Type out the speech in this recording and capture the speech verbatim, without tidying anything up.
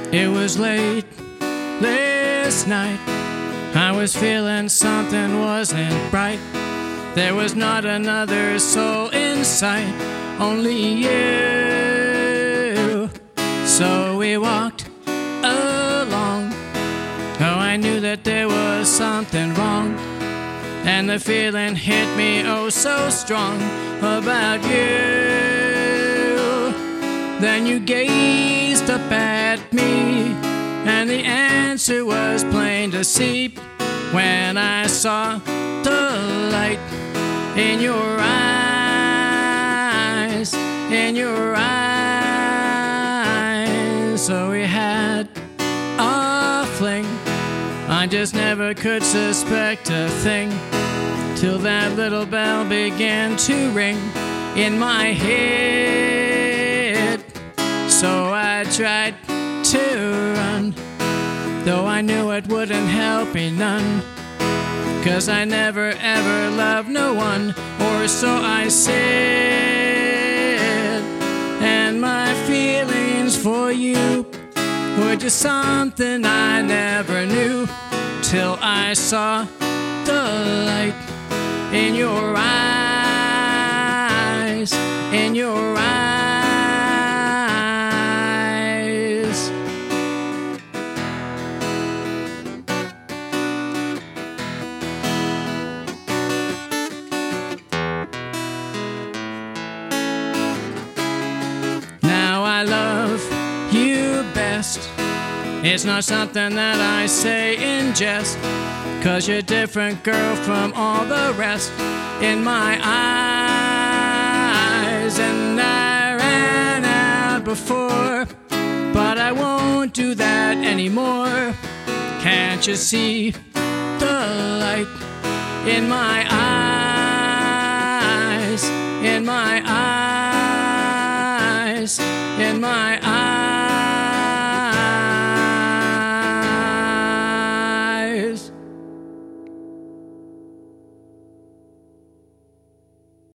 It was late last night. I was feeling something wasn't right. There was not another soul in sight, only you. So we walked along. Oh, I knew that there was something wrong, and the feeling hit me oh so strong about you. Then you gazed up at me, and the answer was plain to see when I saw the light in your eyes, in your eyes. So we had a fling. I just never could suspect a thing till that little bell began to ring in my head. So I tried to run, though I knew it wouldn't help me none, 'cause I never ever loved no one, or so I said. And my feelings for you were just something I never knew till I saw the light in your eyes, in your eyes. Now I love you best. It's not something that I say in jest, 'cause you're different, girl, from all the rest in my eyes. And I ran out before, but I won't do that anymore. Can't you see the light in my eyes, in my eyes, in my eyes?